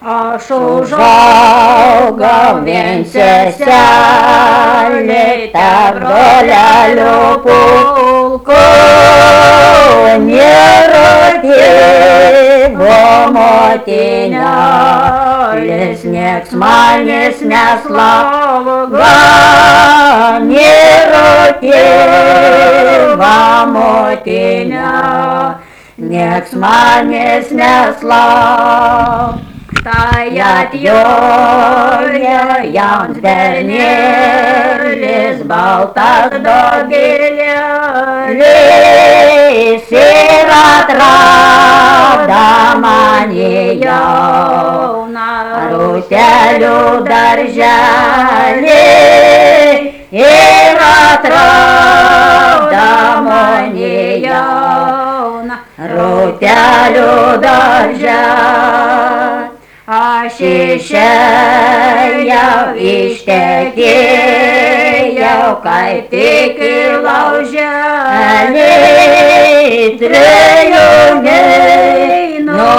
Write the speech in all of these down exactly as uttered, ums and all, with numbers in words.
Aš užaugau vien seselė, ta brolelio pulko, nėra tėvo motinėlis, nieks manęs neslaugo, nėra tėvo motinė, nieks manęs neslaugo. Tai atjoja jauns bernėlis, baltas dobilėlis, ir atrado mane jauną rūtelių darželį, ir atrado mane jauną rūtelių darželį. Aš išėjau, ištekėjau, kaip tik į lauželį, trejų neinu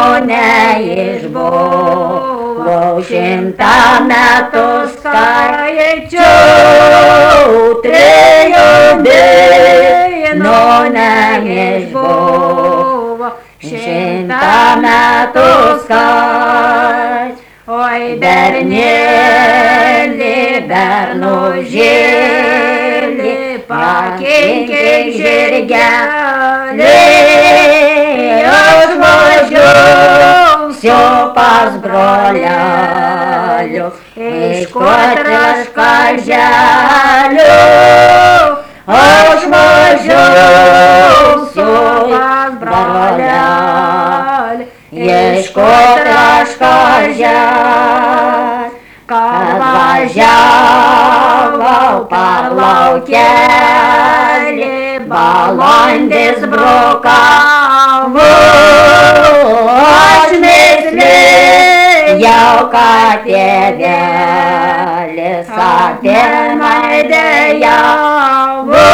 neišbuvau, šimtą metų skaičiau, trejų neinu neišbuvau, šimtą metų skaičiau. Oi bernėli, bernužėli, pakinkyk žirgelį, aš važiuosiu pas brolelių, ieškot raškaželių, aš važiuosiu pas brolelių, ieškot raškaželių. Kad važiavau per laukelį, balandis brukavo, aš myslėjau, kad tėvelis apie mane dejavo,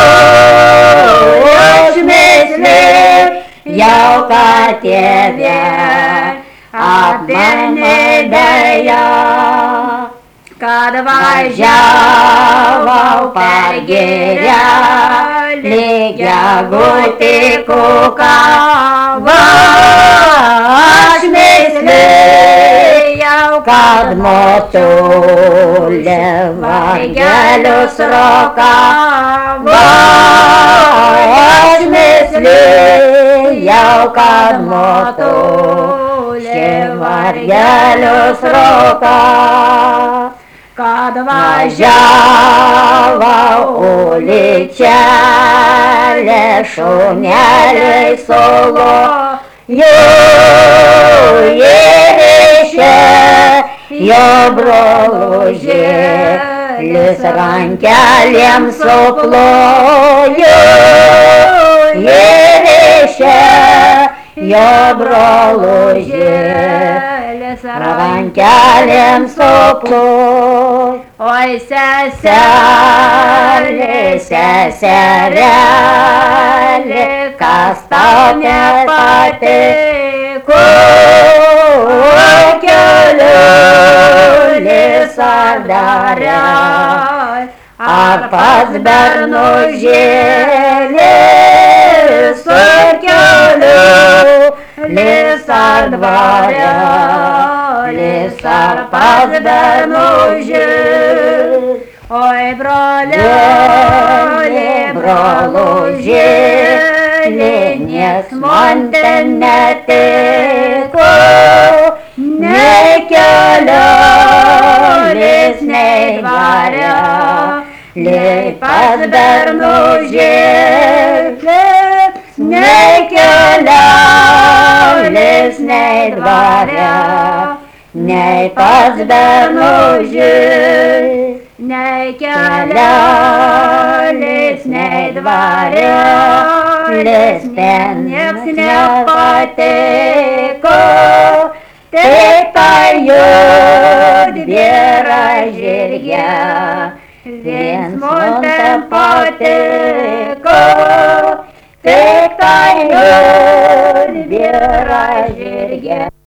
aš myslėjau, kad tėvelis apie mane dejavo. Kad važiavau per girelį, gegutė kukavo, aš myslėjau, kad motulė vargelius rokavo, aš myslėjau, kad motulė vargelius rokavo. Kad važiavau uličelė, šuneliai sulojo, ir išėjo brolužėlis, rankelėm suplojo, ir išėjo brolužėlis, rankelėm suplojo. Oi seselė, seserelė, kas tau nepatiko, keliulis ar darel, ar pas bernužėlis, keliulis ar dvarelis, ar pas bernužėlis. Oi broleli, brolužėli, nieks man ten netiko, nei keliulis, nei dvarelis, pas bernužėlis, nei keliulis, nei dvarelis, nei pas bernužėlis. Nei keliulis, nei dvarelis, ten nieks nepatiko, tik tai juodbėra žirgelis man ten patiko, tik tai juodbėra žirgelis.